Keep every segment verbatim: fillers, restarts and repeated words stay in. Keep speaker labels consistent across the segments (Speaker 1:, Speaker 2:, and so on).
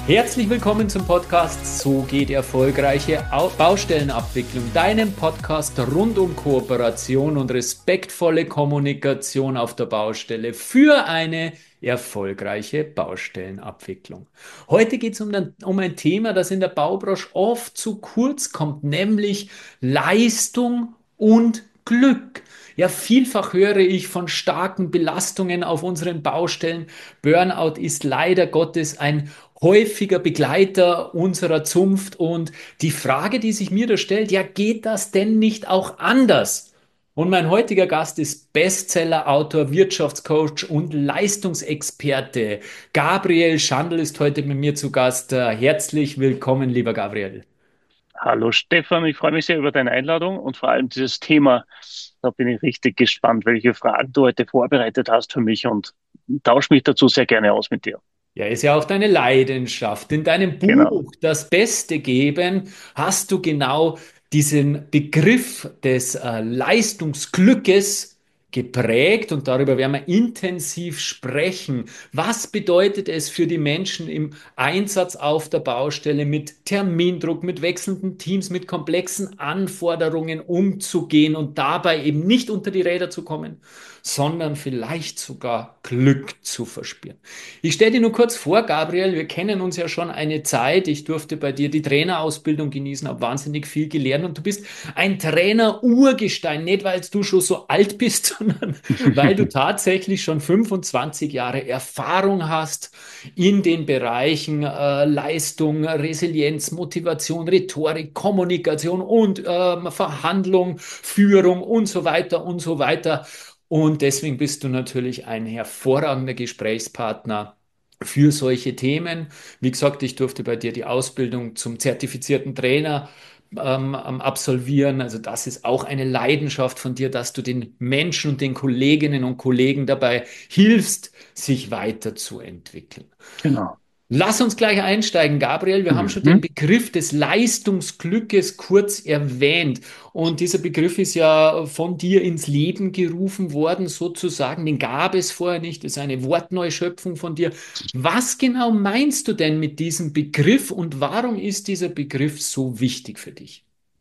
Speaker 1: Herzlich willkommen zum Podcast So geht erfolgreiche Au- Baustellenabwicklung, deinem Podcast rund um Kooperation und respektvolle Kommunikation auf der Baustelle für eine erfolgreiche Baustellenabwicklung. Heute geht es um, ein- um ein Thema, das in der Baubranche oft zu kurz kommt, nämlich Leistung und Glück. Ja, vielfach höre ich von starken Belastungen auf unseren Baustellen. Burnout ist leider Gottes ein häufiger Begleiter unserer Zunft. Und die Frage, die sich mir da stellt, ja, geht das denn nicht auch anders? Und mein heutiger Gast ist Bestseller-Autor, Wirtschaftscoach und Leistungsexperte. Gabriel Schandl ist heute mit mir zu Gast. Äh, Herzlich willkommen, lieber Gabriel.
Speaker 2: Hallo Stefan, ich freue mich sehr über deine Einladung und vor allem dieses Thema. Da bin ich richtig gespannt, welche Fragen du heute vorbereitet hast für mich und tausche mich dazu sehr gerne aus mit dir.
Speaker 1: Ja, ist ja auch deine Leidenschaft. In deinem
Speaker 2: Genau.
Speaker 1: Buch Das Beste geben hast du genau diesen Begriff des äh, Leistungsglückes geprägt und darüber werden wir intensiv sprechen. Was bedeutet es für die Menschen im Einsatz auf der Baustelle mit Termindruck, mit wechselnden Teams, mit komplexen Anforderungen umzugehen und dabei eben nicht unter die Räder zu kommen, sondern vielleicht sogar Glück zu verspüren? Ich stelle dir nur kurz vor, Gabriel, wir kennen uns ja schon eine Zeit. Ich durfte bei dir die Trainerausbildung genießen, habe wahnsinnig viel gelernt und du bist ein Trainer-Urgestein, nicht weil du schon so alt bist, sondern weil du tatsächlich schon fünfundzwanzig Jahre Erfahrung hast in den Bereichen äh, Leistung, Resilienz, Motivation, Rhetorik, Kommunikation und ähm, Verhandlung, Führung und so weiter und so weiter. Und deswegen bist du natürlich ein hervorragender Gesprächspartner für solche Themen. Wie gesagt, ich durfte bei dir die Ausbildung zum zertifizierten Trainer ähm, ähm, absolvieren. Also das ist auch eine Leidenschaft von dir, dass du den Menschen und den Kolleginnen und Kollegen dabei hilfst, sich weiterzuentwickeln.
Speaker 2: Genau.
Speaker 1: Lass uns gleich einsteigen, Gabriel. Wir haben schon den
Speaker 2: Mhm.
Speaker 1: Begriff des Leistungsglückes kurz erwähnt. Und dieser Begriff ist ja von dir ins Leben gerufen worden, sozusagen. Den gab es vorher nicht. Das ist eine Wortneuschöpfung von dir. Was genau meinst du denn mit diesem Begriff und warum ist dieser Begriff so wichtig für dich?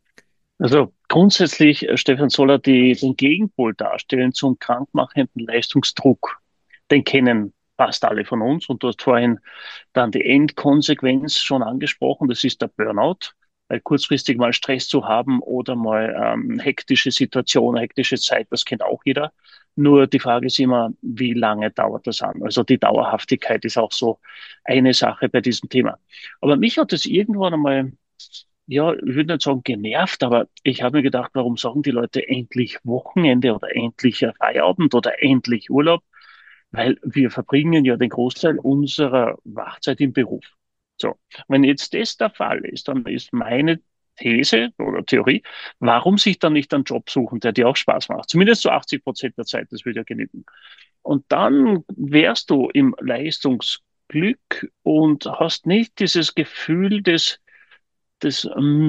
Speaker 2: Also grundsätzlich, äh, Stefan, soll er die, den Gegenpol darstellen zum krankmachenden Leistungsdruck. Den kennen fast alle von uns und du hast vorhin dann die Endkonsequenz schon angesprochen, das ist der Burnout, weil kurzfristig mal Stress zu haben oder mal ähm, hektische Situation, hektische Zeit, das kennt auch jeder. Nur die Frage ist immer, wie lange dauert das an? Also die Dauerhaftigkeit ist auch so eine Sache bei diesem Thema. Aber mich hat es irgendwann einmal, ja, ich würde nicht sagen genervt, aber ich habe mir gedacht, warum sagen die Leute endlich Wochenende oder endlich äh, Feierabend oder endlich Urlaub? Weil wir verbringen ja den Großteil unserer Wachzeit im Beruf. So, wenn jetzt das der Fall ist, dann ist meine These oder Theorie, warum sich dann nicht einen Job suchen, der dir auch Spaß macht? Zumindest so achtzig Prozent der Zeit, das würde ja genügen. Und dann wärst du im Leistungsglück und hast nicht dieses Gefühl des des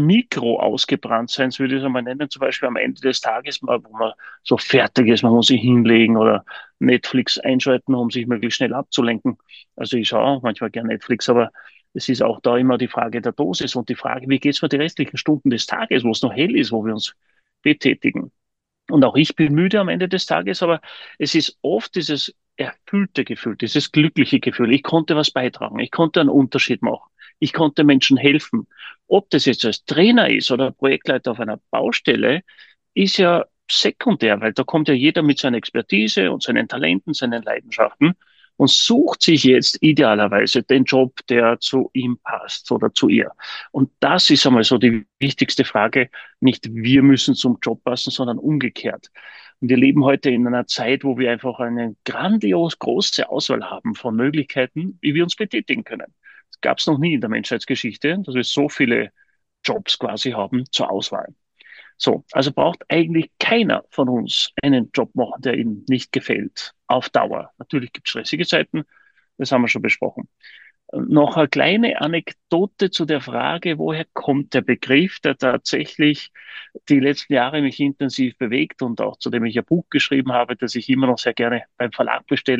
Speaker 2: Mikro-Ausgebranntseins, würde ich es einmal nennen, zum Beispiel am Ende des Tages, mal, wo man so fertig ist, man muss sich hinlegen oder Netflix einschalten, um sich möglichst schnell abzulenken. Also ich schaue auch manchmal gern Netflix, aber es ist auch da immer die Frage der Dosis und die Frage, wie geht es mir die restlichen Stunden des Tages, wo es noch hell ist, wo wir uns betätigen. Und auch ich bin müde am Ende des Tages, aber es ist oft dieses erfüllte Gefühl, dieses glückliche Gefühl. Ich konnte was beitragen, ich konnte einen Unterschied machen, ich konnte Menschen helfen. Ob das jetzt als Trainer ist oder Projektleiter auf einer Baustelle, ist ja sekundär, weil da kommt ja jeder mit seiner Expertise und seinen Talenten, seinen Leidenschaften und sucht sich jetzt idealerweise den Job, der zu ihm passt oder zu ihr. Und das ist einmal so die wichtigste Frage. Nicht wir müssen zum Job passen, sondern umgekehrt. Und wir leben heute in einer Zeit, wo wir einfach eine grandios große Auswahl haben von Möglichkeiten, wie wir uns betätigen können. Das gab es noch nie in der Menschheitsgeschichte, dass wir so viele Jobs quasi haben zur Auswahl. So, also braucht eigentlich keiner von uns einen Job machen, der ihm nicht gefällt, auf Dauer. Natürlich gibt es stressige Zeiten, das haben wir schon besprochen. Noch eine kleine Anekdote zu der Frage, woher kommt der Begriff, der tatsächlich die letzten Jahre mich intensiv bewegt und auch zu dem ich ein Buch geschrieben habe, das ich immer noch sehr gerne beim Verlag bestelle.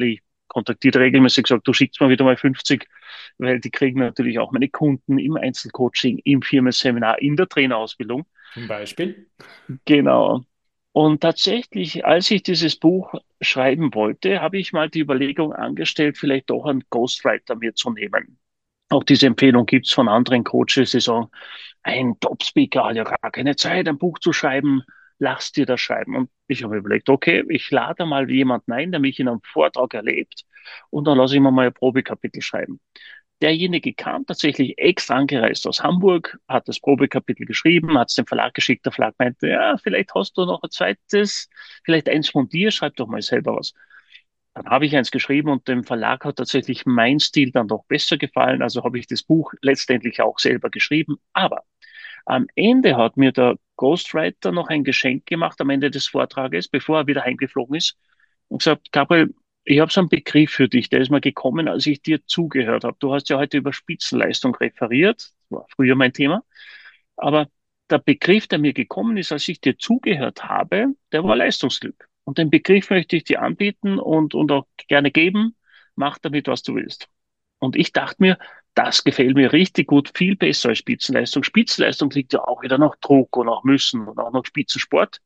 Speaker 2: kontaktiert regelmäßig, gesagt, du schickst mir wieder mal fünfzig, weil die kriegen natürlich auch meine Kunden im Einzelcoaching, im Firmenseminar, in der Trainerausbildung.
Speaker 1: Zum Beispiel.
Speaker 2: Genau. Und tatsächlich, als ich dieses Buch schreiben wollte, habe ich mal die Überlegung angestellt, vielleicht doch einen Ghostwriter mir zu nehmen. Auch diese Empfehlung gibt's von anderen Coaches, die sagen, ein Top-Speaker hat ja gar keine Zeit, ein Buch zu schreiben, lass dir das schreiben. Und ich habe mir überlegt, okay, ich lade mal jemanden ein, der mich in einem Vortrag erlebt, und dann lasse ich mir mal ein Probekapitel schreiben. Derjenige kam tatsächlich extra angereist aus Hamburg, hat das Probekapitel geschrieben, hat es dem Verlag geschickt. Der Verlag meinte, ja, vielleicht hast du noch ein zweites, vielleicht eins von dir, schreib doch mal selber was. Dann habe ich eins geschrieben und dem Verlag hat tatsächlich mein Stil dann doch besser gefallen. Also habe ich das Buch letztendlich auch selber geschrieben. Aber am Ende hat mir der Ghostwriter noch ein Geschenk gemacht am Ende des Vortrages, bevor er wieder heimgeflogen ist, und gesagt, Gabriel, ich habe so einen Begriff für dich, der ist mir gekommen, als ich dir zugehört habe. Du hast ja heute über Spitzenleistung referiert, das war früher mein Thema, aber der Begriff, der mir gekommen ist, als ich dir zugehört habe, der war Leistungsglück. Und den Begriff möchte ich dir anbieten und, und auch gerne geben. Mach damit, was du willst. Und ich dachte mir, das gefällt mir richtig gut, viel besser als Spitzenleistung. Spitzenleistung liegt ja auch wieder nach Druck und nach Müssen und auch nach Spitzensport.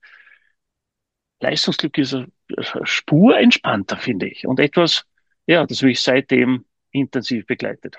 Speaker 2: Leistungsglück ist eine Spur entspannter, finde ich. Und etwas, ja, das mich seitdem intensiv begleitet.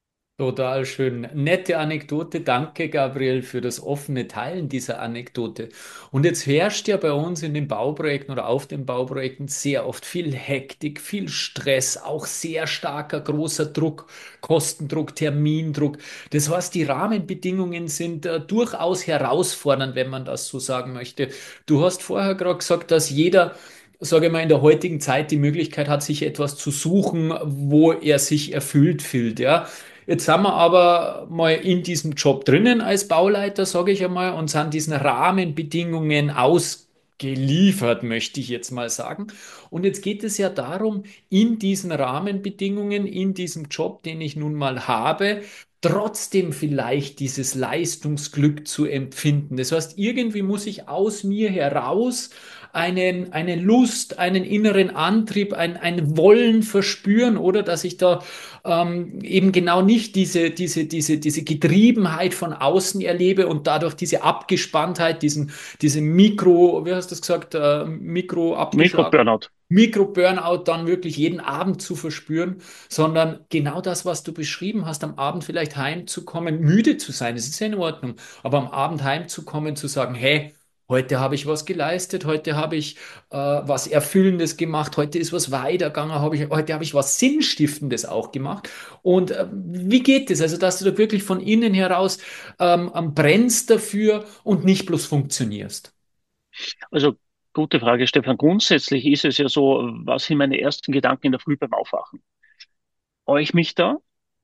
Speaker 1: Total schön. Nette Anekdote. Danke, Gabriel, für das offene Teilen dieser Anekdote. Und jetzt herrscht ja bei uns in den Bauprojekten oder auf den Bauprojekten sehr oft viel Hektik, viel Stress, auch sehr starker, großer Druck, Kostendruck, Termindruck. Das heißt, die Rahmenbedingungen sind äh, durchaus herausfordernd, wenn man das so sagen möchte. Du hast vorher gerade gesagt, dass jeder, sage ich mal, in der heutigen Zeit die Möglichkeit hat, sich etwas zu suchen, wo er sich erfüllt fühlt, ja. Jetzt sind wir aber mal in diesem Job drinnen als Bauleiter, sage ich einmal, und sind diesen Rahmenbedingungen ausgeliefert, möchte ich jetzt mal sagen. Und jetzt geht es ja darum, in diesen Rahmenbedingungen, in diesem Job, den ich nun mal habe, trotzdem vielleicht dieses Leistungsglück zu empfinden. Das heißt, irgendwie muss ich aus mir heraus einen, eine Lust, einen inneren Antrieb, ein, ein Wollen verspüren, oder dass ich da ähm, eben genau nicht diese, diese, diese, diese Getriebenheit von außen erlebe und dadurch diese Abgespanntheit, diesen, diese Mikro, wie hast du das gesagt, äh, Mikro abgeschlagen.
Speaker 2: Mikro-Burnout.
Speaker 1: Mikro-Burnout dann wirklich jeden Abend zu verspüren, sondern genau das, was du beschrieben hast, am Abend vielleicht heimzukommen, müde zu sein, das ist ja in Ordnung, aber am Abend heimzukommen, zu sagen, hey, heute habe ich was geleistet, heute habe ich äh, was Erfüllendes gemacht, heute ist was weitergegangen, habe ich, heute habe ich was Sinnstiftendes auch gemacht. Und äh, wie geht es? Also, dass du da wirklich von innen heraus ähm, am brennst dafür und nicht bloß funktionierst.
Speaker 2: Also, gute Frage, Stefan. Grundsätzlich ist es ja so, was sind meine ersten Gedanken in der Früh beim Aufwachen? Freue ich mich da?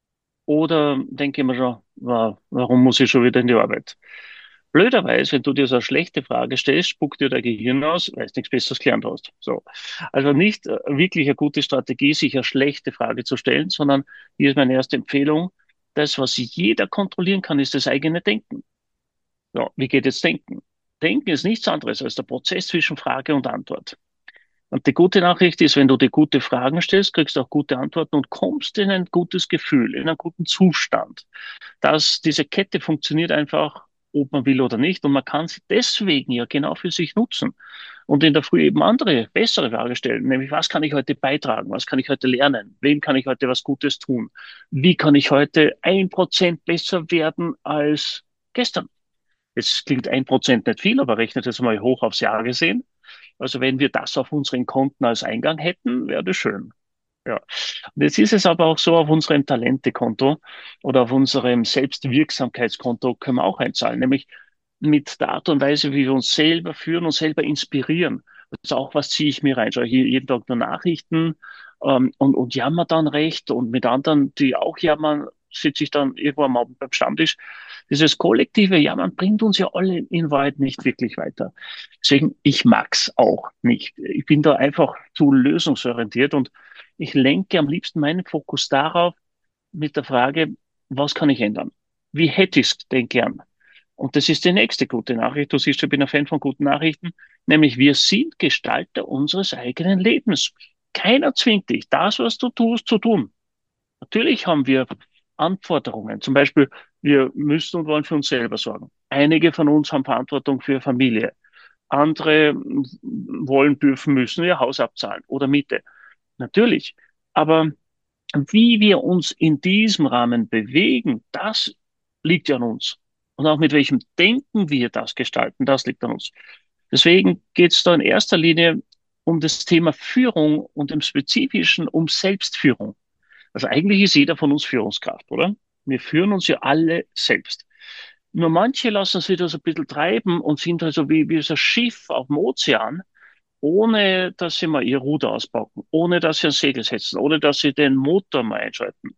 Speaker 2: Oder denke ich mir schon, wa- warum muss ich schon wieder in die Arbeit? Blöderweise, wenn du dir so eine schlechte Frage stellst, spuckt dir dein Gehirn aus, weil du nichts Besseres gelernt hast. So. Also nicht äh, wirklich eine gute Strategie, sich eine schlechte Frage zu stellen, sondern hier ist meine erste Empfehlung. Das, was jeder kontrollieren kann, ist das eigene Denken. Ja, wie geht jetzt Denken? Denken ist nichts anderes als der Prozess zwischen Frage und Antwort. Und die gute Nachricht ist, wenn du dir gute Fragen stellst, kriegst du auch gute Antworten und kommst in ein gutes Gefühl, in einen guten Zustand. Dass diese Kette funktioniert einfach, ob man will oder nicht. Und man kann sie deswegen ja genau für sich nutzen. Und in der Früh eben andere, bessere Frage stellen, nämlich was kann ich heute beitragen? Was kann ich heute lernen? Wem kann ich heute was Gutes tun? Wie kann ich heute ein Prozent besser werden als gestern? Jetzt klingt ein Prozent nicht viel, aber rechnet jetzt mal hoch aufs Jahr gesehen. Also wenn wir das auf unseren Konten als Eingang hätten, wäre das schön. Ja. Und jetzt ist es aber auch so, auf unserem Talentekonto oder auf unserem Selbstwirksamkeitskonto können wir auch einzahlen, nämlich mit der Art und Weise, wie wir uns selber führen und selber inspirieren. Das ist auch, was ziehe ich mir rein. Schaue hier jeden Tag nur Nachrichten ähm, und, und jammer dann recht und mit anderen, die auch jammern, sitze ich dann irgendwo am Abend beim Stammtisch. Dieses kollektive Jammern bringt uns ja alle in Wahrheit nicht wirklich weiter. Deswegen, ich mag's auch nicht. Ich bin da einfach zu lösungsorientiert und ich lenke am liebsten meinen Fokus darauf mit der Frage, was kann ich ändern? Wie hätte ich es denn gern? Und das ist die nächste gute Nachricht. Du siehst, ich bin ein Fan von guten Nachrichten, nämlich wir sind Gestalter unseres eigenen Lebens. keiner zwingt dich, das, was du tust, zu tun. Natürlich haben wir Anforderungen. Zum Beispiel, wir müssen und wollen für uns selber sorgen. Einige von uns haben Verantwortung für Familie. Andere wollen, dürfen, müssen ihr Haus abzahlen oder Miete. Natürlich. Aber wie wir uns in diesem Rahmen bewegen, das liegt ja an uns. Und auch mit welchem Denken wir das gestalten, das liegt an uns. Deswegen geht es da in erster Linie um das Thema Führung und im Spezifischen um Selbstführung. Also eigentlich ist jeder von uns Führungskraft, oder? Wir führen uns ja alle selbst. Nur manche lassen sich da so ein bisschen treiben und sind also wie, wie so ein Schiff auf dem Ozean, ohne dass sie mal ihr Ruder auspacken, ohne dass sie ein Segel setzen, ohne dass sie den Motor mal einschalten.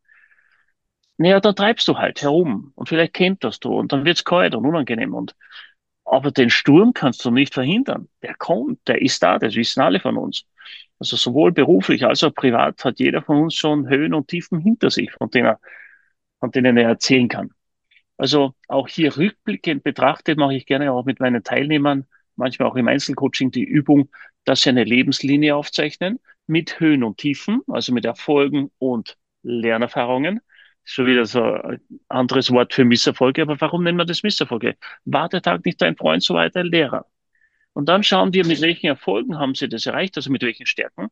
Speaker 2: Naja, dann treibst du halt herum und vielleicht kenterst du und dann wird's kalt und unangenehm und aber den Sturm kannst du nicht verhindern. Der kommt, der ist da, das wissen alle von uns. Also sowohl beruflich als auch privat hat jeder von uns schon Höhen und Tiefen hinter sich, von denen er, von denen er erzählen kann. Also auch hier rückblickend betrachtet mache ich gerne auch mit meinen Teilnehmern, manchmal auch im Einzelcoaching die Übung, dass sie eine Lebenslinie aufzeichnen mit Höhen und Tiefen, also mit Erfolgen und Lernerfahrungen. Schon wieder so ein anderes Wort für Misserfolge, aber warum nennen wir das Misserfolge? War der Tag nicht dein Freund, so war er dein Lehrer. Und dann schauen wir, mit welchen Erfolgen haben sie das erreicht, also mit welchen Stärken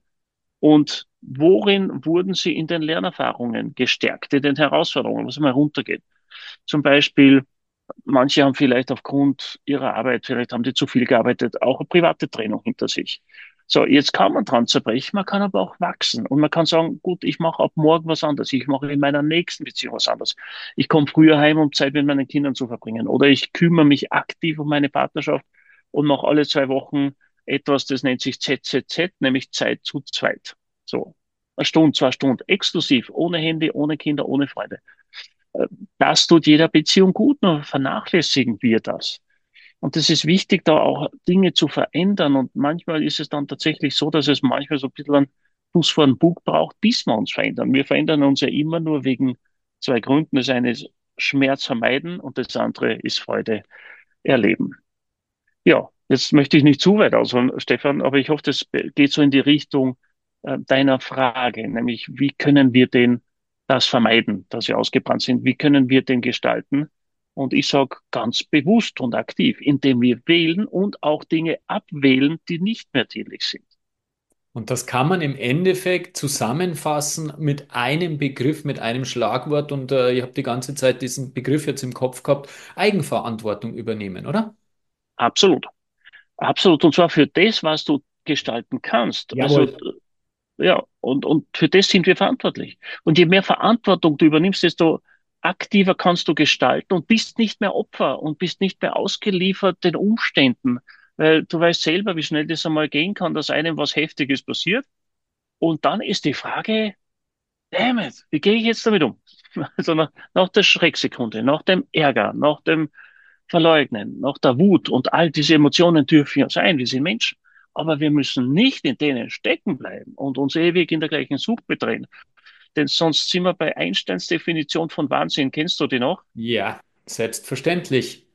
Speaker 2: und worin wurden sie in den Lernerfahrungen gestärkt, in den Herausforderungen, was mal runtergeht. Zum Beispiel, manche haben vielleicht aufgrund ihrer Arbeit, vielleicht haben die zu viel gearbeitet, auch eine private Trennung hinter sich. So, jetzt kann man dran zerbrechen, man kann aber auch wachsen und man kann sagen, gut, ich mache ab morgen was anderes, ich mache in meiner nächsten Beziehung was anderes. Ich komme früher heim, um Zeit mit meinen Kindern zu verbringen oder ich kümmere mich aktiv um meine Partnerschaft und mache alle zwei Wochen etwas, das nennt sich Z Z Z, nämlich Zeit zu zweit. So, eine Stunde, zwei Stunden, exklusiv, ohne Handy, ohne Kinder, ohne Freunde. Das tut jeder Beziehung gut, nur vernachlässigen wir das. Und es ist wichtig, da auch Dinge zu verändern. Und manchmal ist es dann tatsächlich so, dass es manchmal so ein bisschen einen Fuß vor den Bug braucht, bis wir uns verändern. Wir verändern uns ja immer nur wegen zwei Gründen. Das eine ist Schmerz vermeiden und das andere ist Freude erleben. Ja, jetzt möchte ich nicht zu weit ausholen, Stefan, aber ich hoffe, das geht so in die Richtung äh, deiner Frage, nämlich wie können wir denn das vermeiden, dass wir ausgebrannt sind? Wie können wir den gestalten? Und ich sage ganz bewusst und aktiv, indem wir wählen und auch Dinge abwählen, die nicht mehr dienlich sind.
Speaker 1: Und das kann man im Endeffekt zusammenfassen mit einem Begriff, mit einem Schlagwort. Und äh, ich habe die ganze Zeit diesen Begriff jetzt im Kopf gehabt, Eigenverantwortung übernehmen, oder?
Speaker 2: Absolut. Absolut. Und zwar für das, was du gestalten kannst. Also
Speaker 1: Jawohl.
Speaker 2: ja, und, und für das sind wir verantwortlich. Und je mehr Verantwortung du übernimmst, desto aktiver kannst du gestalten und bist nicht mehr Opfer und bist nicht mehr ausgeliefert den Umständen. Weil du weißt selber, wie schnell das einmal gehen kann, dass einem was Heftiges passiert. Und dann ist die Frage, damn it, wie gehe ich jetzt damit um? Also nach, nach der Schrecksekunde, nach dem Ärger, nach dem Verleugnen, nach der Wut und all diese Emotionen dürfen ja sein, wir sind Menschen. Aber wir müssen nicht in denen stecken bleiben und uns ewig in der gleichen Suppe drehen. Denn sonst sind wir bei Einsteins Definition von Wahnsinn. Kennst du die noch?
Speaker 1: Ja, selbstverständlich.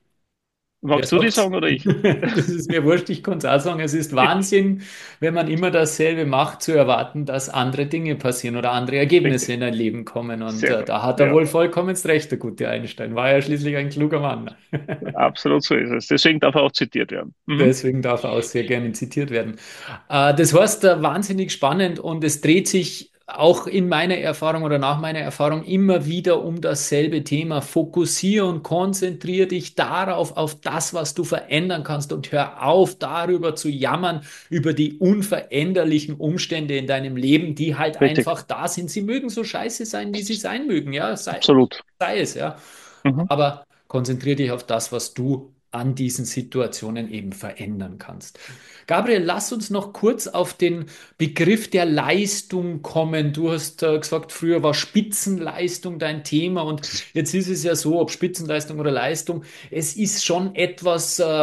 Speaker 1: Wer
Speaker 2: Magst du die
Speaker 1: sagt's?
Speaker 2: sagen oder ich?
Speaker 1: Das ist mir wurscht, ich kann es auch sagen. Es ist Wahnsinn, wenn man immer dasselbe macht, zu erwarten, dass andere Dinge passieren oder andere Ergebnisse
Speaker 2: Richtig.
Speaker 1: in ein Leben kommen. Und
Speaker 2: Sehr
Speaker 1: äh,
Speaker 2: gut.
Speaker 1: da hat er
Speaker 2: Ja,
Speaker 1: wohl vollkommen recht, der gute Einstein. War ja schließlich ein kluger Mann.
Speaker 2: absolut so ist es. Deswegen darf er auch zitiert werden. Mhm.
Speaker 1: Deswegen darf er auch sehr gerne zitiert werden. Äh, das heißt, äh, wahnsinnig spannend und es dreht sich auch in meiner Erfahrung oder nach meiner Erfahrung immer wieder um dasselbe Thema. Fokussiere und konzentriere dich darauf, auf das, was du verändern kannst und hör auf, darüber zu jammern, über die unveränderlichen Umstände in deinem Leben, die halt
Speaker 2: Richtig.
Speaker 1: einfach da sind. Sie mögen so scheiße sein, wie sie sein mögen, ja, sei,
Speaker 2: Absolut.
Speaker 1: sei es, ja.
Speaker 2: Mhm.
Speaker 1: Aber konzentriere dich auf das, was du an diesen Situationen eben verändern kannst. Gabriel, lass uns noch kurz auf den Begriff der Leistung kommen. Du hast äh, gesagt, früher war Spitzenleistung dein Thema und jetzt ist es ja so, ob Spitzenleistung oder Leistung, es ist schon etwas, äh,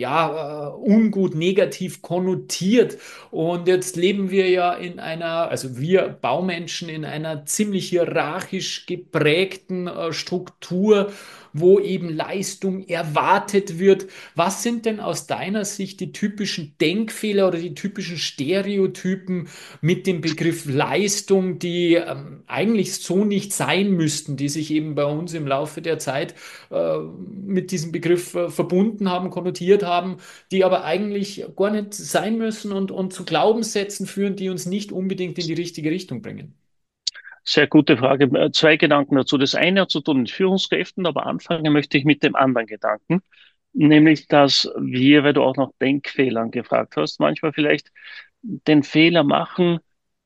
Speaker 1: ja, äh, ungut, negativ konnotiert. Und jetzt leben wir ja in einer, also wir Baumenschen in einer ziemlich hierarchisch geprägten äh, Struktur, wo eben Leistung erwartet diskutiert wird. Was sind denn aus deiner Sicht die typischen Denkfehler oder die typischen Stereotypen mit dem Begriff Leistung, die ähm, eigentlich so nicht sein müssten, die sich eben bei uns im Laufe der Zeit äh, mit diesem Begriff äh, verbunden haben, konnotiert haben, die aber eigentlich gar nicht sein müssen und, und zu Glaubenssätzen führen, die uns nicht unbedingt in die richtige Richtung bringen?
Speaker 2: Sehr gute Frage. Äh, Zwei Gedanken dazu. Das eine hat zu tun mit Führungskräften, aber anfangen möchte ich mit dem anderen Gedanken, nämlich, dass wir, weil du auch nach Denkfehlern gefragt hast, manchmal vielleicht den Fehler machen,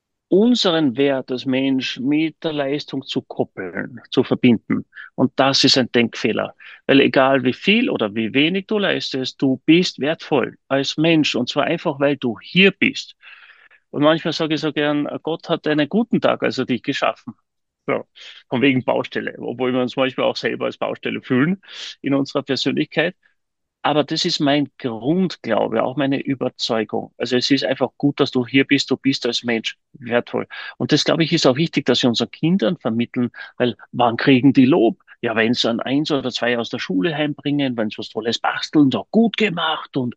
Speaker 2: unseren Wert als Mensch mit der Leistung zu koppeln, zu verbinden. Und das ist ein Denkfehler. Weil egal wie viel oder wie wenig du leistest, du bist wertvoll als Mensch. Und zwar einfach, weil du hier bist. Und manchmal sage ich so gern, Gott hat einen guten Tag, also dich geschaffen. So, von wegen Baustelle, obwohl wir uns manchmal auch selber als Baustelle fühlen in unserer Persönlichkeit. Aber das ist mein Grundglaube, auch meine Überzeugung. Also es ist einfach gut, dass du hier bist, du bist als Mensch wertvoll. Und das, glaube ich, ist auch wichtig, dass wir unseren Kindern vermitteln, weil wann kriegen die Lob? Ja, wenn sie ein Eins oder zwei aus der Schule heimbringen, wenn sie was Tolles basteln, so gut gemacht und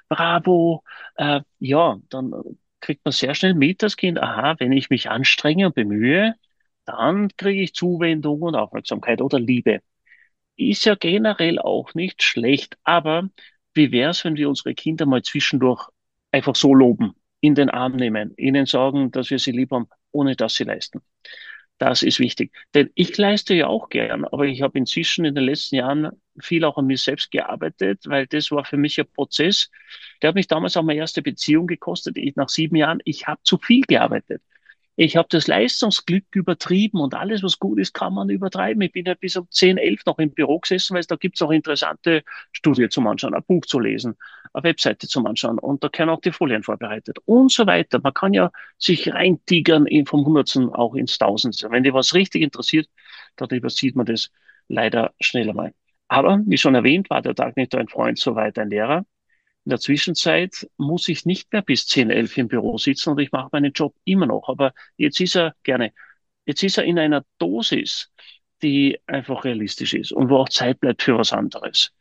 Speaker 2: bravo. Äh, ja, dann kriegt man sehr schnell mit, das Kind, aha, wenn ich mich anstrenge und bemühe, dann kriege ich Zuwendung und Aufmerksamkeit oder Liebe. Ist ja generell auch nicht schlecht, aber wie wär's, wenn wir unsere Kinder mal zwischendurch einfach so loben, in den Arm nehmen, ihnen sagen, dass wir sie lieb haben, ohne dass sie leisten? Das ist wichtig. Denn ich leiste ja auch gern, aber ich habe inzwischen in den letzten Jahren viel auch an mir selbst gearbeitet, weil das war für mich ein Prozess. Der hat mich damals auch meine erste Beziehung gekostet. Ich, nach sieben Jahren, ich habe zu viel gearbeitet. Ich habe das Leistungsglück übertrieben und alles, was gut ist, kann man übertreiben. Ich bin ja bis um zehn, elf noch im Büro gesessen, weil da gibt's auch interessante Studien zum Anschauen, ein Buch zu lesen, eine Webseite zum Anschauen und da können auch die Folien vorbereitet und so weiter. Man kann ja sich reintigern in- vom Hundertsten auch ins Tausendste. Wenn dir was richtig interessiert, dann übersieht man das leider schneller mal. Aber wie schon erwähnt, war der Tag nicht ein Freund, soweit ein Lehrer. In der Zwischenzeit muss ich nicht mehr bis zehn, elf im Büro sitzen und ich mache meinen Job immer noch. Aber jetzt ist er gerne, jetzt ist er in einer Dosis, die einfach realistisch ist und wo auch Zeit bleibt für was anderes.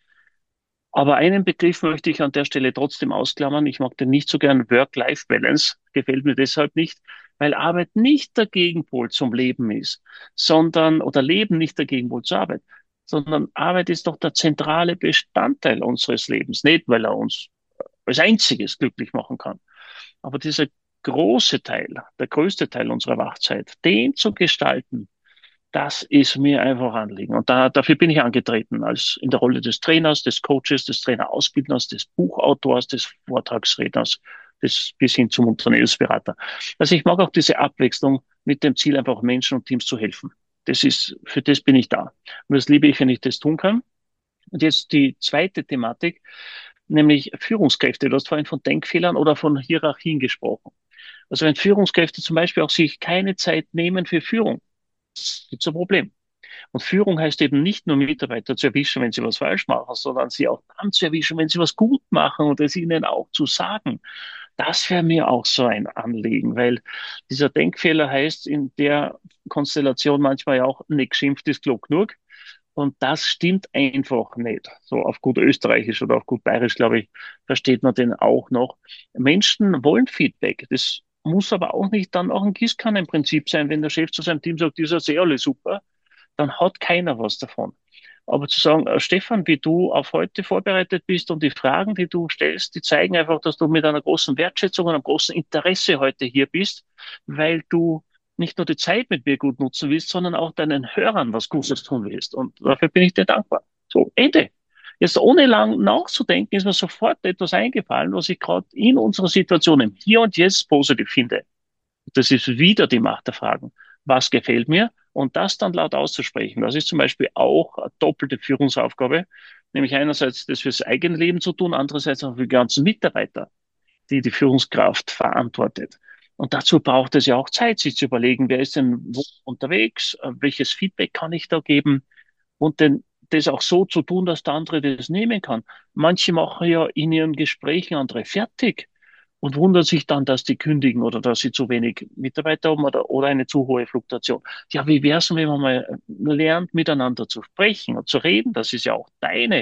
Speaker 2: Aber einen Begriff möchte ich an der Stelle trotzdem ausklammern. Ich mag den nicht so gern. Work-Life-Balance gefällt mir deshalb nicht, weil Arbeit nicht der Gegenpol zum Leben ist, sondern, oder Leben nicht der Gegenpol zur Arbeit, sondern Arbeit ist doch der zentrale Bestandteil unseres Lebens. Nicht, weil er uns als einziges glücklich machen kann. Aber dieser große Teil, der größte Teil unserer Wachzeit, den zu gestalten, das ist mir einfach Anliegen. Und da, dafür bin ich angetreten, als in der Rolle des Trainers, des Coaches, des Trainerausbildners, des Buchautors, des Vortragsredners, des, bis hin zum Unternehmensberater. Also ich mag auch diese Abwechslung mit dem Ziel, einfach Menschen und Teams zu helfen. Das ist, für das bin ich da. Und das liebe ich, wenn ich das tun kann. Und jetzt die zweite Thematik, nämlich Führungskräfte. Du hast vorhin von Denkfehlern oder von Hierarchien gesprochen. Also wenn Führungskräfte zum Beispiel auch sich keine Zeit nehmen für Führung, gibt es ein Problem. Und Führung heißt eben nicht nur Mitarbeiter zu erwischen, wenn sie was falsch machen, sondern sie auch dann zu erwischen, wenn sie was gut machen und es ihnen auch zu sagen. Das wäre mir auch so ein Anliegen, weil dieser Denkfehler heißt in der Konstellation manchmal ja auch, nicht geschimpft ist klug genug. Und das stimmt einfach nicht. So auf gut Österreichisch oder auf gut Bayerisch, glaube ich, versteht man den auch noch. Menschen wollen Feedback. Das muss aber auch nicht dann auch ein Gießkannenprinzip sein. Wenn der Chef zu seinem Team sagt, dieser ist alle super, dann hat keiner was davon. Aber zu sagen, äh, Stefan, wie du auf heute vorbereitet bist und die Fragen, die du stellst, die zeigen einfach, dass du mit einer großen Wertschätzung und einem großen Interesse heute hier bist, weil du nicht nur die Zeit mit mir gut nutzen willst, sondern auch deinen Hörern was Gutes tun willst. Und dafür bin ich dir dankbar. So, Ende. Jetzt ohne lang nachzudenken, ist mir sofort etwas eingefallen, was ich gerade in unserer Situation im Hier und Jetzt positiv finde. Das ist wieder die Macht der Fragen. Was gefällt mir? Und das dann laut auszusprechen. Das ist zum Beispiel auch eine doppelte Führungsaufgabe, nämlich einerseits das fürs eigene Leben zu tun, andererseits auch für die ganzen Mitarbeiter, die die Führungskraft verantwortet. Und dazu braucht es ja auch Zeit, sich zu überlegen, wer ist denn wo unterwegs, äh, welches Feedback kann ich da geben und denn das auch so zu tun, dass der andere das nehmen kann. Manche machen ja in ihren Gesprächen andere fertig und wundern sich dann, dass die kündigen oder dass sie zu wenig Mitarbeiter haben oder, oder eine zu hohe Fluktuation. Ja, wie wär's denn, wenn man mal lernt, miteinander zu sprechen und zu reden? Das ist ja auch deine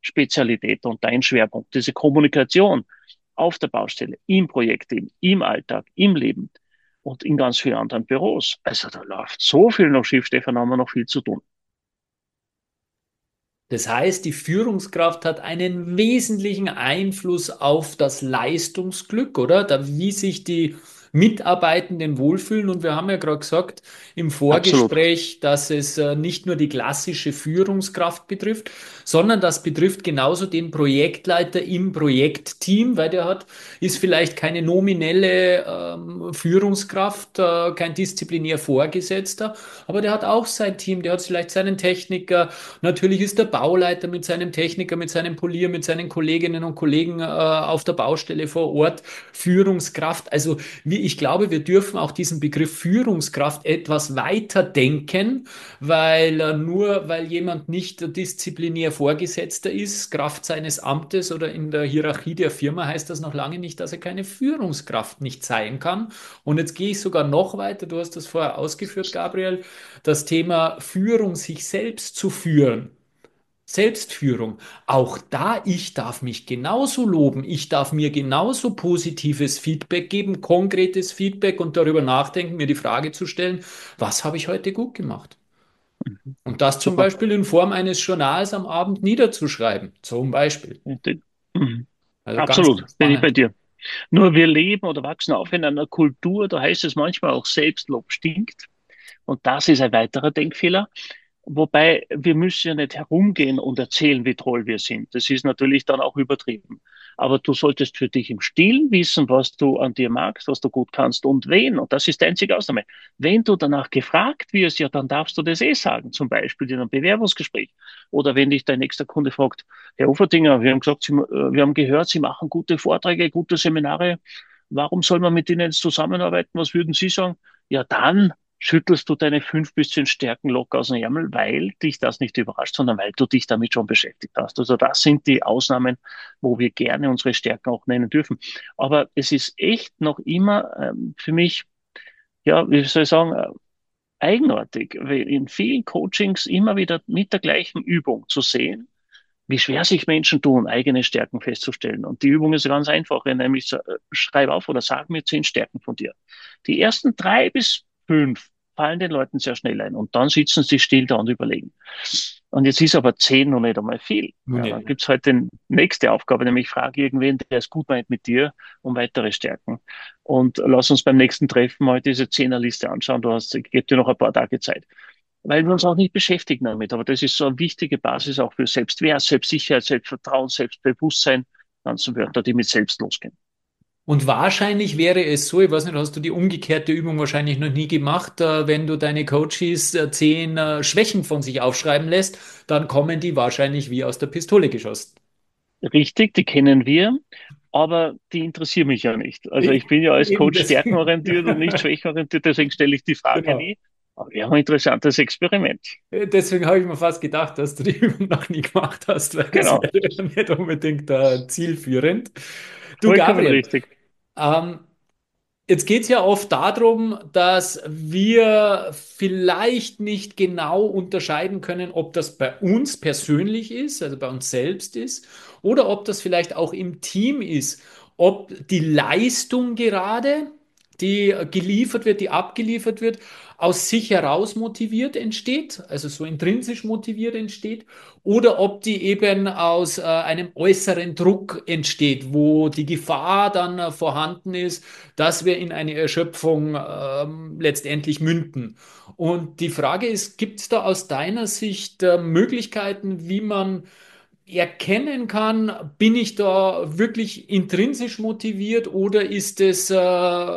Speaker 2: Spezialität und dein Schwerpunkt, diese Kommunikation auf der Baustelle, im Projektteam, im Alltag, im Leben und in ganz vielen anderen Büros. Also da läuft so viel noch schief, Stefan, haben wir noch viel zu tun.
Speaker 1: Das heißt, die Führungskraft hat einen wesentlichen Einfluss auf das Leistungsglück, oder? Da, wie sich die Mitarbeitenden wohlfühlen. Und wir haben ja gerade gesagt im
Speaker 2: Absolut.
Speaker 1: Vorgespräch, dass es äh, nicht nur die klassische Führungskraft betrifft, sondern das betrifft genauso den Projektleiter im Projektteam, weil der hat, ist vielleicht keine nominelle ähm, Führungskraft, äh, kein disziplinär Vorgesetzter, aber der hat auch sein Team, der hat vielleicht seinen Techniker. Natürlich ist der Bauleiter mit seinem Techniker, mit seinem Polier, mit seinen Kolleginnen und Kollegen äh, auf der Baustelle vor Ort Führungskraft. Also wie, ich glaube, wir dürfen auch diesen Begriff Führungskraft etwas weiter denken, weil äh, nur weil jemand nicht disziplinär Vorgesetzter ist, Kraft seines Amtes oder in der Hierarchie der Firma, heißt das noch lange nicht, dass er keine Führungskraft nicht sein kann. Und jetzt gehe ich sogar noch weiter. Du hast das vorher ausgeführt, Gabriel, das Thema Führung, sich selbst zu führen. Selbstführung. Auch da, ich darf mich genauso loben. Ich darf mir genauso positives Feedback geben, konkretes Feedback und darüber nachdenken, mir die Frage zu stellen, was habe ich heute gut gemacht?
Speaker 2: Mhm.
Speaker 1: Und das zum
Speaker 2: Super.
Speaker 1: Beispiel in Form eines Journals am Abend niederzuschreiben. Zum Beispiel.
Speaker 2: Mhm.
Speaker 1: Also ganz,
Speaker 2: Absolut,
Speaker 1: ganz
Speaker 2: bin ich bei
Speaker 1: spannend.
Speaker 2: dir. Nur wir leben oder wachsen auf in einer Kultur, da heißt es manchmal auch Selbstlob stinkt. Und das ist ein weiterer Denkfehler. Wobei wir müssen ja nicht herumgehen und erzählen, wie toll wir sind. Das ist natürlich dann auch übertrieben. Aber du solltest für dich im Stillen wissen, was du an dir magst, was du gut kannst und wen. Und das ist die einzige Ausnahme. Wenn du danach gefragt wirst, ja, dann darfst du das eh sagen. Zum Beispiel in einem Bewerbungsgespräch. Oder wenn dich dein nächster Kunde fragt, Herr Uferdinger, wir haben gesagt, Sie, äh, wir haben gehört, Sie machen gute Vorträge, gute Seminare. Warum soll man mit Ihnen jetzt zusammenarbeiten? Was würden Sie sagen? Ja, dann schüttelst du deine fünf bis zehn Stärken locker aus dem Ärmel, weil dich das nicht überrascht, sondern weil du dich damit schon beschäftigt hast. Also das sind die Ausnahmen, wo wir gerne unsere Stärken auch nennen dürfen. Aber es ist echt noch immer ähm, für mich, ja, wie soll ich sagen, äh, eigenartig, weil in vielen Coachings immer wieder mit der gleichen Übung zu sehen, wie schwer sich Menschen tun, eigene Stärken festzustellen. Und die Übung ist ganz einfach, nämlich so, äh, schreib auf oder sag mir zehn Stärken von dir. Die ersten drei bis fünf fallen den Leuten sehr schnell ein und dann sitzen sie still da und überlegen. Und jetzt ist aber zehn noch nicht einmal viel.
Speaker 1: Nun
Speaker 2: Ja,
Speaker 1: ja.
Speaker 2: dann gibt's halt die nächste Aufgabe, nämlich frage irgendwen, der es gut meint mit dir, um weitere Stärken. Und lass uns beim nächsten Treffen mal diese Zehnerliste anschauen. Du hast, ich gebe dir noch ein paar Tage Zeit, weil wir uns auch nicht beschäftigen damit. Aber das ist so eine wichtige Basis auch für Selbstwert, Selbstsicherheit, Selbstvertrauen, Selbstbewusstsein, ganzen Wörter, die mit selbst losgehen.
Speaker 1: Und wahrscheinlich wäre es so, ich weiß nicht, hast du die umgekehrte Übung wahrscheinlich noch nie gemacht, äh, wenn du deine Coaches äh, zehn äh, Schwächen von sich aufschreiben lässt, dann kommen die wahrscheinlich wie aus der Pistole geschossen.
Speaker 2: Richtig, die kennen wir, aber die interessieren mich ja nicht. Also
Speaker 1: E-
Speaker 2: ich bin ja als
Speaker 1: Eben
Speaker 2: Coach
Speaker 1: deswegen.
Speaker 2: stärkenorientiert und nicht schwächenorientiert, deswegen stelle ich die Frage
Speaker 1: Genau.
Speaker 2: nie. Aber wir haben ein interessantes Experiment.
Speaker 1: Äh, Deswegen habe ich mir fast gedacht, dass du die Übung noch nie gemacht hast, weil es
Speaker 2: Genau,
Speaker 1: wäre ja nicht unbedingt äh, zielführend. Du,
Speaker 2: vollkommen
Speaker 1: Gabriel,
Speaker 2: richtig.
Speaker 1: ähm, jetzt geht es ja oft darum, dass wir vielleicht nicht genau unterscheiden können, ob das bei uns persönlich ist, also bei uns selbst ist, oder ob das vielleicht auch im Team ist. Ob die Leistung gerade, die geliefert wird, die abgeliefert wird, aus sich heraus motiviert entsteht, also so intrinsisch motiviert entsteht, oder ob die eben aus äh, einem äußeren Druck entsteht, wo die Gefahr dann äh, vorhanden ist, dass wir in eine Erschöpfung ähm, letztendlich münden. Und die Frage ist, gibt es da aus deiner Sicht äh, Möglichkeiten, wie man erkennen kann, bin ich da wirklich intrinsisch motiviert oder ist es, äh,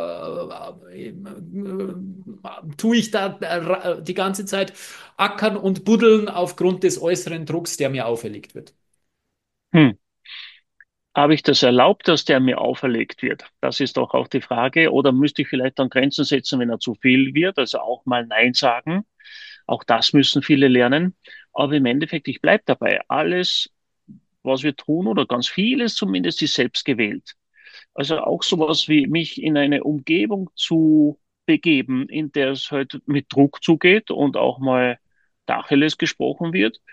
Speaker 1: äh, äh, tue ich da äh, die ganze Zeit ackern und buddeln aufgrund des äußeren Drucks, der mir auferlegt wird?
Speaker 2: Hm. Habe ich das erlaubt, dass der mir auferlegt wird? Das ist doch auch die Frage. Oder müsste ich vielleicht dann Grenzen setzen, wenn er zu viel wird? Also auch mal Nein sagen. Auch das müssen viele lernen. Aber im Endeffekt, ich bleibe dabei. Alles, was wir tun oder ganz vieles zumindest, ist selbst gewählt. Also auch sowas wie mich in eine Umgebung zu begeben, in der es halt mit Druck zugeht und auch mal Tacheles gesprochen wird.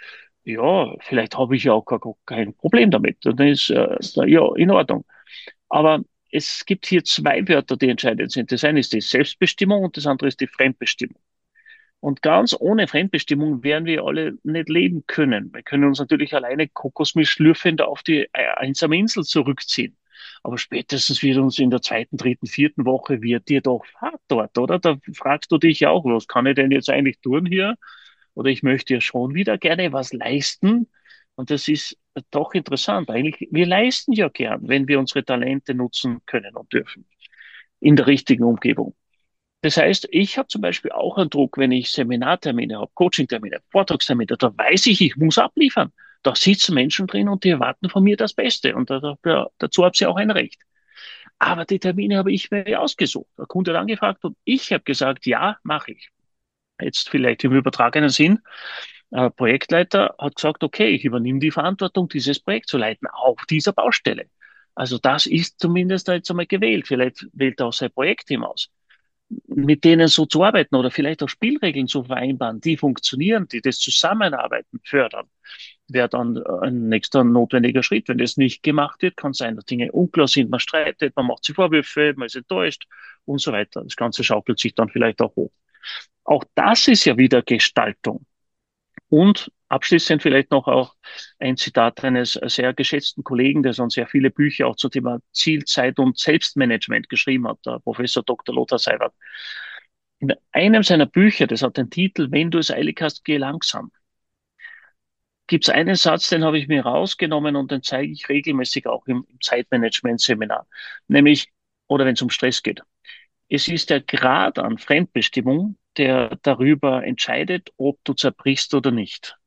Speaker 2: ja, vielleicht habe ich ja auch gar, gar kein Problem damit. Und dann ist äh, ja in Ordnung. Aber es gibt hier zwei Wörter, die entscheidend sind. Das eine ist die Selbstbestimmung und das andere ist die Fremdbestimmung. Und ganz ohne Fremdbestimmung werden wir alle nicht leben können. Wir können uns natürlich alleine Kokosmilch schlürfend auf die äh, einsame Insel zurückziehen. Aber spätestens wird uns in der zweiten, dritten, vierten Woche wird dir doch Fahrt dort, oder? Da fragst du dich ja auch, was kann ich denn jetzt eigentlich tun hier? Oder ich möchte ja schon wieder gerne was leisten. Und das ist doch interessant. Eigentlich, wir leisten ja gern, wenn wir unsere Talente nutzen können und dürfen in der richtigen Umgebung. Das heißt, ich habe zum Beispiel auch einen Druck, wenn ich Seminartermine habe, Coachingtermine, Vortragstermine, da weiß ich, ich muss abliefern. Da sitzen Menschen drin und die erwarten von mir das Beste. Und da, da, dazu habe sie auch ein Recht. Aber die Termine habe ich mir ausgesucht. Der Kunde hat angefragt und ich habe gesagt, ja, mache ich. Jetzt vielleicht im übertragenen Sinn. Äh, Projektleiter hat gesagt, okay, ich übernehme die Verantwortung, dieses Projekt zu leiten auf dieser Baustelle. Also das ist zumindest jetzt einmal gewählt. Vielleicht wählt er auch sein Projektteam aus, mit denen so zu arbeiten oder vielleicht auch Spielregeln zu vereinbaren, die funktionieren, die das Zusammenarbeiten fördern, wäre dann ein nächster notwendiger Schritt. Wenn das nicht gemacht wird, kann es sein, dass Dinge unklar sind, man streitet, man macht sich Vorwürfe, man ist enttäuscht und so weiter. Das Ganze schaukelt sich dann vielleicht auch hoch. Auch das ist ja wieder Gestaltung. Und abschließend vielleicht noch auch ein Zitat eines sehr geschätzten Kollegen, der schon sehr viele Bücher auch zum Thema Zielzeit und Selbstmanagement geschrieben hat, der Professor Doktor Lothar Seiwert. In einem seiner Bücher, das hat den Titel Wenn du es eilig hast, geh langsam, gibt es einen Satz, den habe ich mir rausgenommen und den zeige ich regelmäßig auch im Zeitmanagement-Seminar, nämlich, oder wenn es um Stress geht. Es ist der Grad an Fremdbestimmung, der darüber entscheidet, ob du zerbrichst oder nicht.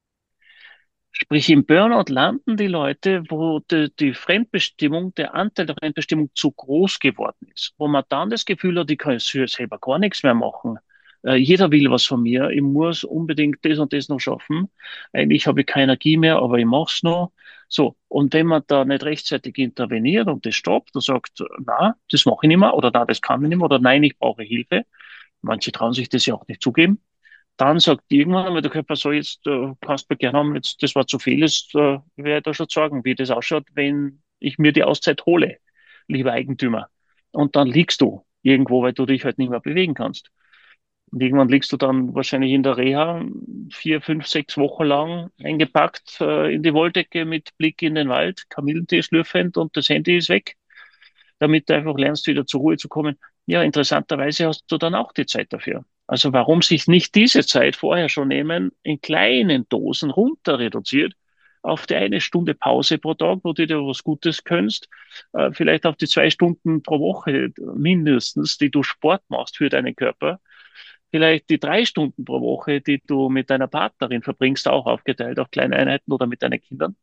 Speaker 2: Sprich, im Burnout landen die Leute, wo die, die Fremdbestimmung, der Anteil der Fremdbestimmung zu groß geworden ist, wo man dann das Gefühl hat, ich kann für selber gar nichts mehr machen. Äh, jeder will was von mir, ich muss unbedingt das und das noch schaffen. Eigentlich habe ich keine Energie mehr, aber ich mache es noch. So, und wenn man da nicht rechtzeitig interveniert und das stoppt und sagt, na, das mache ich nicht mehr, oder na, das kann ich nicht mehr, oder nein, ich brauche Hilfe. Manche trauen sich das ja auch nicht zugeben. Dann sagt irgendwann einmal der Körper so, jetzt äh, kannst du gerne haben, jetzt, das war zu viel, jetzt äh, werde ich da schon sagen, wie das ausschaut, wenn ich mir die Auszeit hole, lieber Eigentümer. Und dann liegst du irgendwo, weil du dich halt nicht mehr bewegen kannst. Und irgendwann liegst du dann wahrscheinlich in der Reha vier, fünf, sechs Wochen lang eingepackt äh, in die Wolldecke mit Blick in den Wald, Kamillentee schlürfend und das Handy ist weg, damit du einfach lernst, wieder zur Ruhe zu kommen. Ja, interessanterweise hast du dann auch die Zeit dafür. Also warum sich nicht diese Zeit vorher schon nehmen, in kleinen Dosen runter reduziert, auf die eine Stunde Pause pro Tag, wo du dir was Gutes gönnst, äh, vielleicht auf die zwei Stunden pro Woche mindestens, die du Sport machst für deinen Körper, vielleicht die drei Stunden pro Woche, die du mit deiner Partnerin verbringst, auch aufgeteilt auf kleine Einheiten oder mit deinen Kindern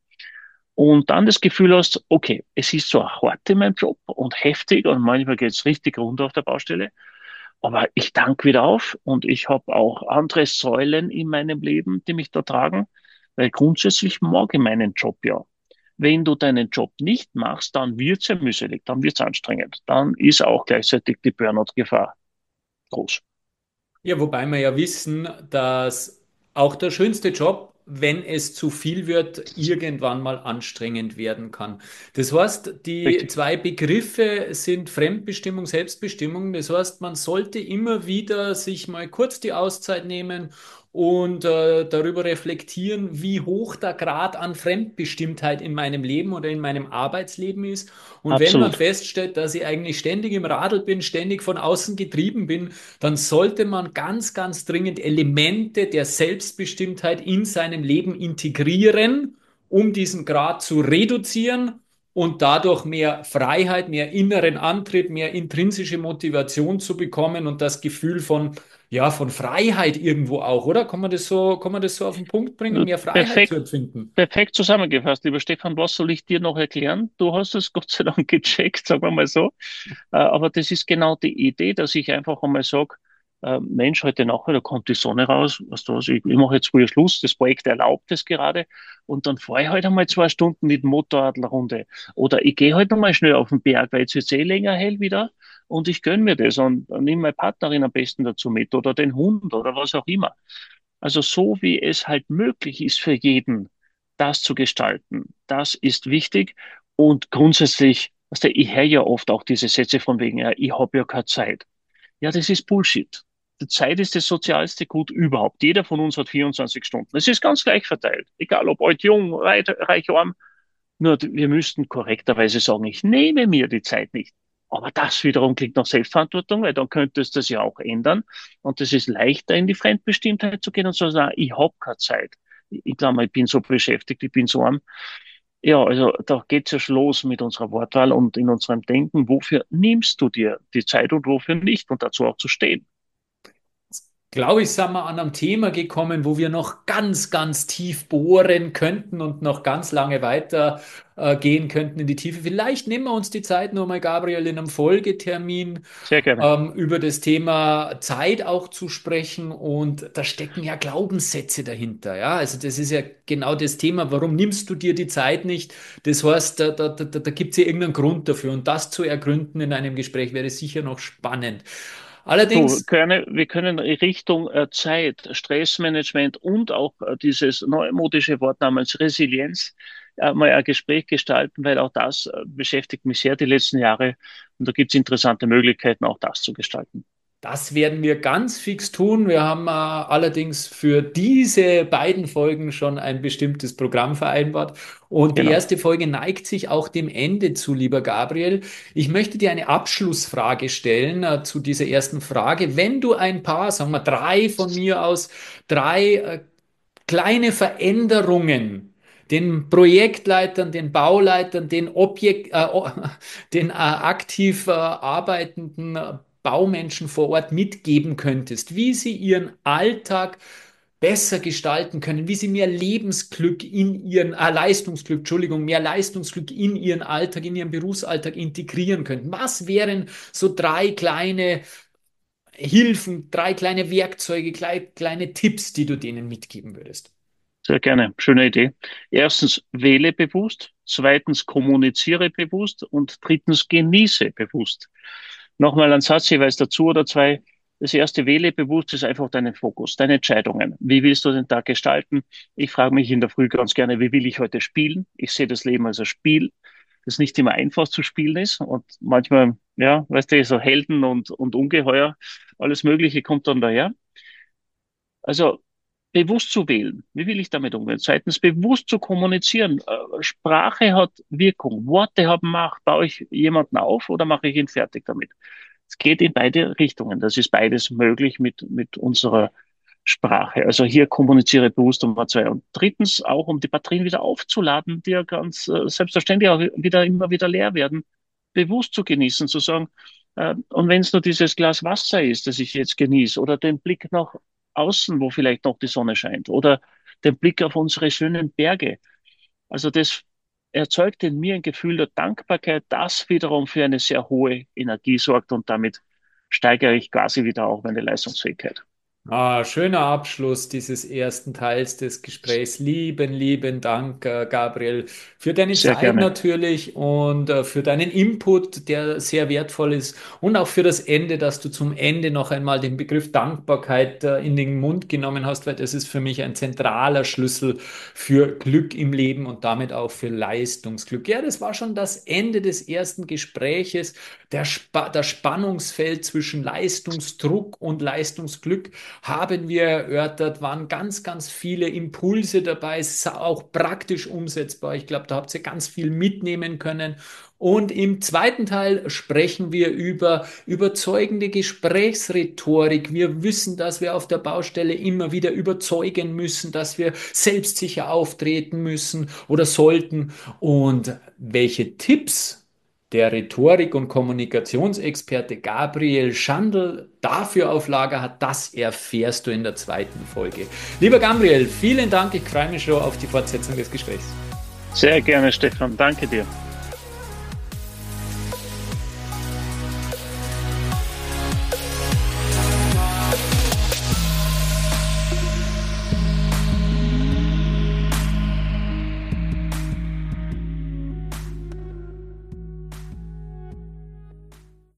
Speaker 2: und dann das Gefühl hast, okay, es ist so hart in meinem Job und heftig und manchmal geht es richtig runter auf der Baustelle, aber ich tank wieder auf und ich habe auch andere Säulen in meinem Leben, die mich da tragen, weil grundsätzlich mag ich meinen Job ja. Wenn du deinen Job nicht machst, dann wird's ja mühselig, dann wird's anstrengend, dann ist auch gleichzeitig die Burnout-Gefahr groß.
Speaker 1: Ja, wobei wir ja wissen, dass auch der schönste Job, wenn es zu viel wird, irgendwann mal anstrengend werden kann. Das heißt, die
Speaker 2: Richtig.
Speaker 1: zwei Begriffe sind Fremdbestimmung, Selbstbestimmung. Das heißt, man sollte immer wieder sich mal kurz die Auszeit nehmen und äh, darüber reflektieren, wie hoch der Grad an Fremdbestimmtheit in meinem Leben oder in meinem Arbeitsleben ist. Und wenn man
Speaker 2: Absolut.
Speaker 1: feststellt, dass ich eigentlich ständig im Radl bin, ständig von außen getrieben bin, dann sollte man ganz, ganz dringend Elemente der Selbstbestimmtheit in seinem Leben integrieren, um diesen Grad zu reduzieren und dadurch mehr Freiheit, mehr inneren Antrieb, mehr intrinsische Motivation zu bekommen und das Gefühl von, ja, von Freiheit irgendwo auch, oder? Kann man das so, kann man das so auf den Punkt bringen, mehr Freiheit zu
Speaker 2: Perfekt.
Speaker 1: empfinden?
Speaker 2: Perfekt zusammengefasst, lieber Stefan. Was soll ich dir noch erklären? Du hast es Gott sei Dank gecheckt, sagen wir mal so. Äh, aber das ist genau die Idee, dass ich einfach einmal sage, äh, Mensch, heute Nachher, da kommt die Sonne raus, weißt du was, ich, ich mache jetzt früher Schluss, das Projekt erlaubt es gerade und dann fahre ich halt einmal zwei Stunden mit dem Motorrad eine Runde oder ich gehe halt nochmal schnell auf den Berg, weil jetzt wird es eh länger hell wieder und ich gönn mir das und, und nehme meine Partnerin am besten dazu mit oder den Hund oder was auch immer. Also so wie es halt möglich ist für jeden, das zu gestalten, das ist wichtig. Und grundsätzlich, also ich höre ja oft auch diese Sätze von wegen, ja, ich habe ja keine Zeit. Ja, das ist Bullshit. Die Zeit ist das sozialste Gut überhaupt. Jeder von uns hat vierundzwanzig Stunden. Es ist ganz gleich verteilt. Egal ob alt, jung, reich, reich, arm. Nur wir müssten korrekterweise sagen, ich nehme mir die Zeit nicht. Aber das wiederum klingt nach Selbstverantwortung, weil dann könntest du das ja auch ändern. Und es ist leichter, in die Fremdbestimmtheit zu gehen und zu sagen, ich habe keine Zeit. Ich glaube, ich bin so beschäftigt, ich bin so arm. Ja, also da geht's ja schon los mit unserer Wortwahl und in unserem Denken. Wofür nimmst du dir die Zeit und wofür nicht? Und dazu auch zu stehen.
Speaker 1: Glaube ich, sind wir an einem Thema gekommen, wo wir noch ganz, ganz tief bohren könnten und noch ganz lange weiter äh, gehen könnten in die Tiefe. Vielleicht nehmen wir uns die Zeit nochmal, Gabriel, in einem Folgetermin
Speaker 2: Sehr gerne.
Speaker 1: ähm, über das Thema Zeit auch zu sprechen. Und da stecken ja Glaubenssätze dahinter. Ja, also das ist ja genau das Thema. Warum nimmst du dir die Zeit nicht? Das heißt, da, da, da, da gibt es ja irgendeinen Grund dafür. Und das zu ergründen in einem Gespräch wäre sicher noch spannend.
Speaker 2: Du,
Speaker 1: Allerdings.
Speaker 2: können, wir können in Richtung äh, Zeit, Stressmanagement und auch äh, dieses neumodische Wort namens Resilienz äh, mal ein Gespräch gestalten, weil auch das äh, beschäftigt mich sehr die letzten Jahre und da gibt es interessante Möglichkeiten, auch das zu gestalten.
Speaker 1: Das werden wir ganz fix tun. Wir haben äh, allerdings für diese beiden Folgen schon ein bestimmtes Programm vereinbart. Und die
Speaker 2: Genau.
Speaker 1: erste Folge neigt sich auch dem Ende zu, lieber Gabriel. Ich möchte dir eine Abschlussfrage stellen äh, zu dieser ersten Frage. Wenn du ein paar, sagen wir drei von mir aus, drei äh, kleine Veränderungen den Projektleitern, den Bauleitern, den Objekt, äh, den äh, aktiv äh, arbeitenden äh, Baumenschen vor Ort mitgeben könntest, wie sie ihren Alltag besser gestalten können, wie sie mehr Lebensglück in ihren, äh, Leistungsglück, Entschuldigung, mehr Leistungsglück in ihren Alltag, in ihren Berufsalltag integrieren könnten. Was wären so drei kleine Hilfen, drei kleine Werkzeuge, klei- kleine Tipps, die du denen mitgeben würdest?
Speaker 2: Sehr gerne. Schöne Idee. Erstens, wähle bewusst. Zweitens, kommuniziere bewusst. Und drittens, genieße bewusst. Nochmal ein Satz jeweils dazu oder zwei. Das erste, wähle bewusst, ist einfach deinen Fokus, deine Entscheidungen. Wie willst du den Tag gestalten? Ich frage mich in der Früh ganz gerne, wie will ich heute spielen? Ich sehe das Leben als ein Spiel, das nicht immer einfach zu spielen ist. Und manchmal, ja, weißt du, so Helden und, und Ungeheuer, alles Mögliche kommt dann daher. Also bewusst zu wählen. Wie will ich damit umgehen? Zweitens, bewusst zu kommunizieren. Äh, Sprache hat Wirkung. Worte haben Macht. Baue ich jemanden auf oder mache ich ihn fertig damit? Es geht in beide Richtungen. Das ist beides möglich mit, mit unserer Sprache. Also hier kommuniziere bewusst Nummer zwei. Und drittens auch, um die Batterien wieder aufzuladen, die ja ganz äh, selbstverständlich auch wieder immer wieder leer werden, bewusst zu genießen, zu sagen, äh, und wenn es nur dieses Glas Wasser ist, das ich jetzt genieße, oder den Blick nach außen, wo vielleicht noch die Sonne scheint, oder den Blick auf unsere schönen Berge. Also das erzeugt in mir ein Gefühl der Dankbarkeit, das wiederum für eine sehr hohe Energie sorgt und damit steigere ich quasi wieder auch meine Leistungsfähigkeit.
Speaker 1: Ah, schöner Abschluss dieses ersten Teils des Gesprächs. Lieben, lieben Dank, äh, Gabriel, für deine
Speaker 2: Sehr
Speaker 1: Zeit
Speaker 2: gerne.
Speaker 1: natürlich und äh, für deinen Input, der sehr wertvoll ist und auch für das Ende, dass du zum Ende noch einmal den Begriff Dankbarkeit äh, in den Mund genommen hast, weil das ist für mich ein zentraler Schlüssel für Glück im Leben und damit auch für Leistungsglück. Ja, das war schon das Ende des ersten Gespräches. Der Spa das Spannungsfeld zwischen Leistungsdruck und Leistungsglück haben wir erörtert, waren ganz, ganz viele Impulse dabei. Es ist auch praktisch umsetzbar. Ich glaube, da habt ihr ganz viel mitnehmen können. Und im zweiten Teil sprechen wir über überzeugende Gesprächsrhetorik. Wir wissen, dass wir auf der Baustelle immer wieder überzeugen müssen, dass wir selbstsicher auftreten müssen oder sollten. Und welche Tipps der Rhetorik- und Kommunikationsexperte Gabriel Schandl dafür auf Lager hat, das erfährst du in der zweiten Folge. Lieber Gabriel, vielen Dank. Ich freue mich schon auf die Fortsetzung des Gesprächs.
Speaker 2: Sehr gerne, Stefan. Danke dir.